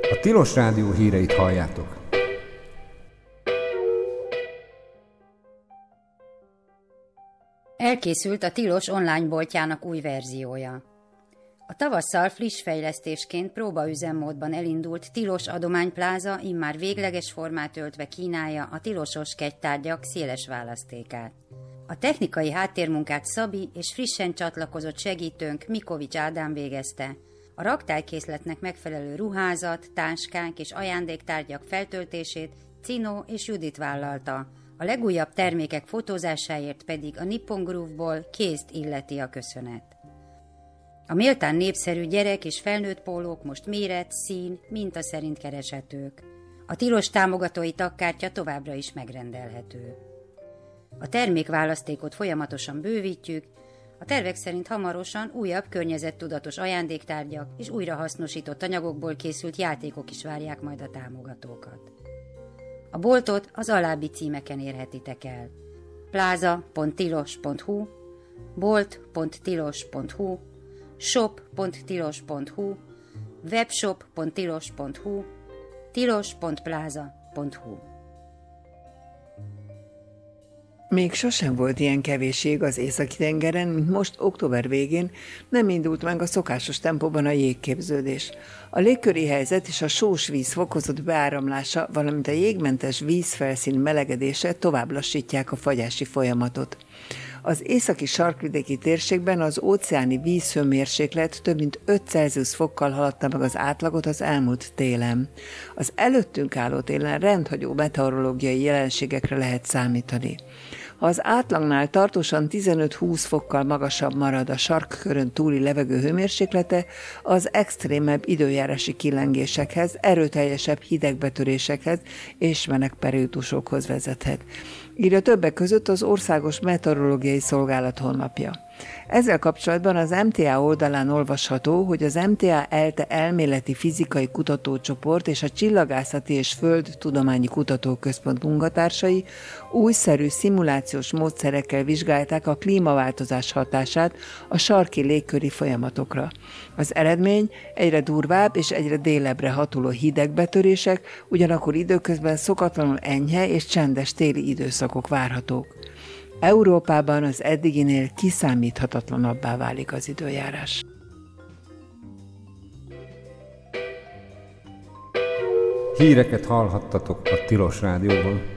A Tilos Rádió híreit halljátok. Elkészült a Tilos online boltjának új verziója. A tavasszal friss fejlesztésként próbaüzemmódban elindult Tilos adománypláza immár végleges formát öltve kínálja a tilosos kegytárgyak széles választékát. A technikai háttérmunkát Szabi és frissen csatlakozott segítőnk Mikovics Ádám végezte. A raktárkészletnek megfelelő ruházat, táskánk és ajándéktárgyak feltöltését Cino és Judit vállalta. A legújabb termékek fotózásáért pedig a Nippon Groove-ból Kézt illeti a köszönet. A méltán népszerű gyerek és felnőtt pólók most méret, szín, minta szerint kereshetők. A Tilos támogatói tagkártya továbbra is megrendelhető. A termékválasztékot folyamatosan bővítjük, a tervek szerint hamarosan újabb környezettudatos ajándéktárgyak és újrahasznosított anyagokból készült játékok is várják majd a támogatókat. A boltot az alábbi címeken érhetitek el: plaza.tilos.hu, bolt.tilos.hu, shop.tilos.hu, webshop.tilos.hu, tilos.plaza.hu. Még sosem volt ilyen kevésség az Északi-tengeren, mint most október végén nem indult meg a szokásos tempóban a jégképződés. A légköri helyzet és a sós víz fokozott beáramlása, valamint a jégmentes vízfelszín melegedése tovább lassítják a fagyási folyamatot. Az északi sarkvidéki térségben az óceáni vízhőmérséklet több mint 5 Celsius fokkal haladta meg az átlagot az elmúlt télen. Az előttünk álló télen rendhagyó meteorológiai jelenségekre lehet számítani. Ha az átlagnál tartósan 15-20 fokkal magasabb marad a sarkkörön túli levegő hőmérséklete, az extrémebb időjárási kilengésekhez, erőteljesebb hidegbetörésekhez és meleg periódusokhoz vezethet, írja többek között az Országos Meteorológiai Szolgálat honlapja. Ezzel kapcsolatban az MTA oldalán olvasható, hogy az MTA ELTE elméleti fizikai kutatócsoport és a Csillagászati és Földtudományi Kutatóközpont munkatársai újszerű szimulációs módszerekkel vizsgálták a klímaváltozás hatását a sarki légköri folyamatokra. Az eredmény egyre durvább és egyre délebbre hatoló hidegbetörések, ugyanakkor időközben szokatlanul enyhe és csendes téli időszakok várhatók. Európában az eddiginél kiszámíthatatlanabbá válik az időjárás. Híreket hallhattatok a Tilos Rádióból.